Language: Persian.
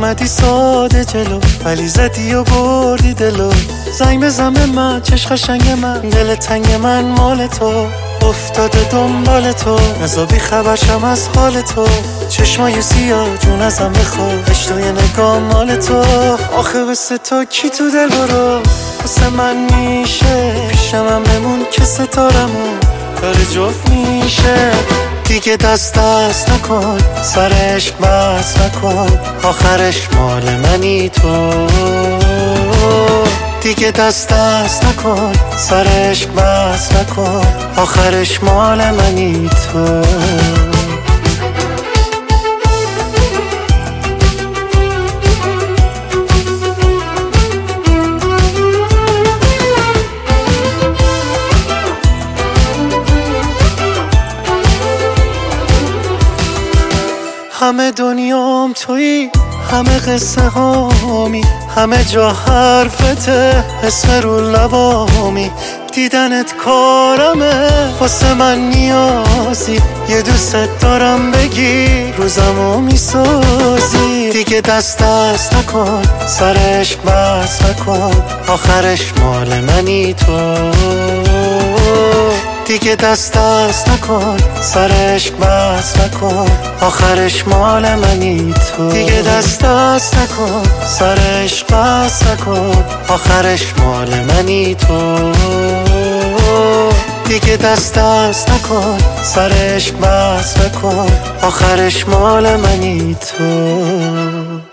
اومدی ساده جلو ولی زدی و بردی دلو. زنگ بزن به من چش قشنگ من، دل تنگ من مال تو، افتاده دنبال تو، نزا بی خبرشم از حال تو. چشمای سیاه جون ازم بخواه، عشق یه نگاه مال تو. آخه بسه تو کی تو دل برو واسه من میشه، پیشم هم بمون که ستارمون داره جفت میشه. دیگه دست نکن سر عشق بس نکن، آخرش مال منی تو. دیگه دست نکن سر عشق بس نکن، آخرش مال منی تو. همه دنیام تویی، همه قصه هامی، همه جا حرفته، اسم رو لبامی. دیدنت کارمه، واسه من نیازی، یه دوست دارم بگی روزمو میسازی. دیگه دست نکن سر عشق بس نکن، آخرش مال منی تو. دیگه دست نکن سر عشق بس نکن، آخرش مال منی تو. دیگه دست نکن سر عشق بس نکن، آخرش مال منی تو. دیگه دست نکن سر عشق بس نکن، آخرش مال منی تو.